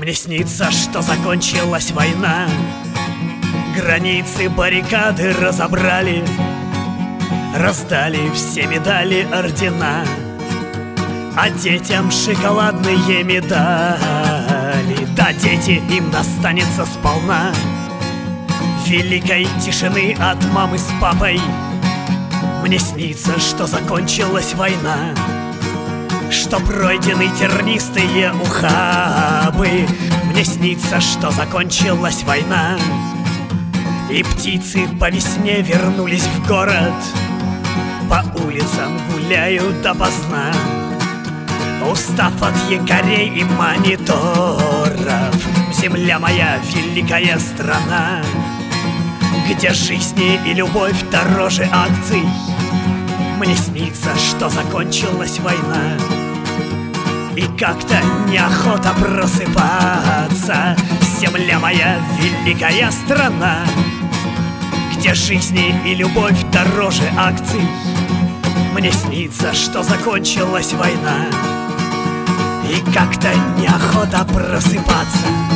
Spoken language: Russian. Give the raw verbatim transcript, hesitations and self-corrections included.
Мне снится, что закончилась война. Границы баррикады разобрали, раздали все медали, ордена, а детям шоколадные медали. Да, дети, им достанется сполна великой тишины от мамы с папой. Мне снится, что закончилась война, что пройдены тернистые ухабы. Мне снится, что закончилась война, и птицы по весне вернулись в город, по улицам гуляют допоздна, устав от якорей и мониторов. Земля моя, великая страна, где жизни и любовь дороже акций. Мне снится, что закончилась война, и как-то неохота просыпаться. Земля моя, великая страна, где жизни и любовь дороже акций. Мне снится, что закончилась война, и как-то неохота просыпаться.